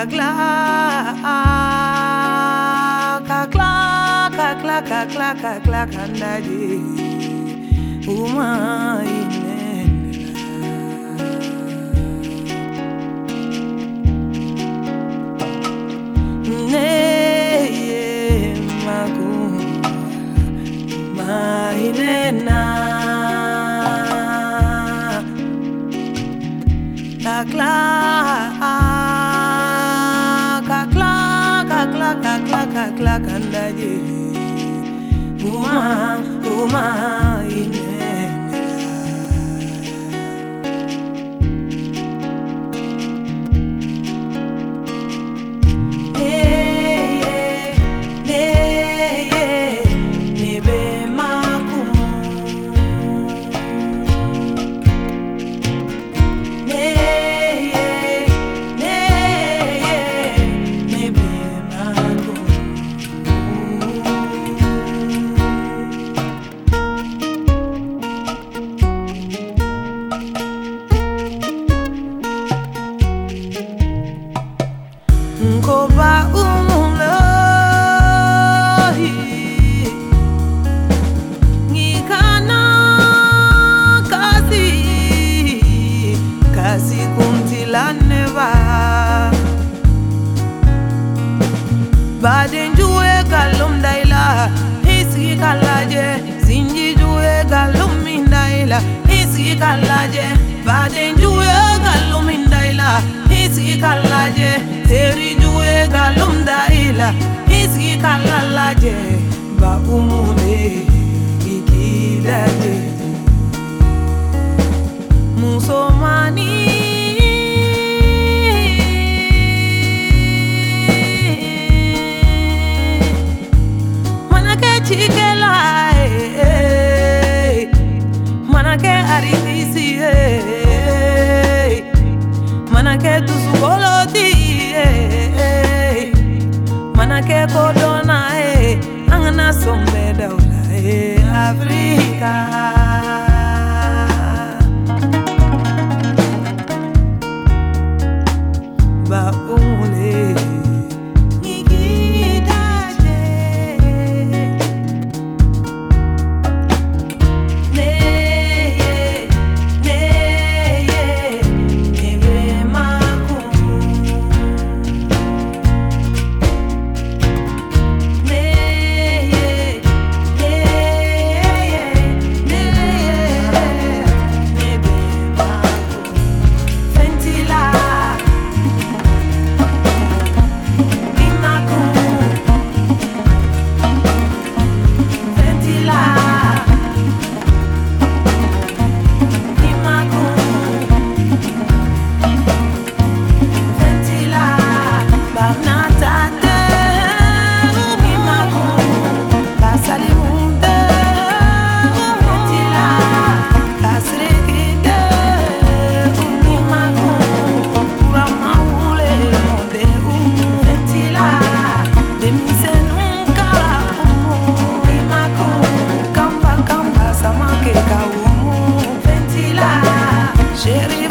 kakla, kakla, kakla, kakla, kakla, kandaji, uma inena, inena, kakla, kakla, kakla, kakla, kakla, kandaji, uma inena. Nkoba umuloi ngikana kasi kuntilane badenjuwe galum daila isi kalaje zinjijuwe galum indaila isi kalaje badenjuwe galum indaila isi kalaje terijuwe galum daila isi kalaje ba umune ikidaje musomani chikela manake aritisi manake tusukoloti manake kodona angana sombe daula Afrika ba umule Chérie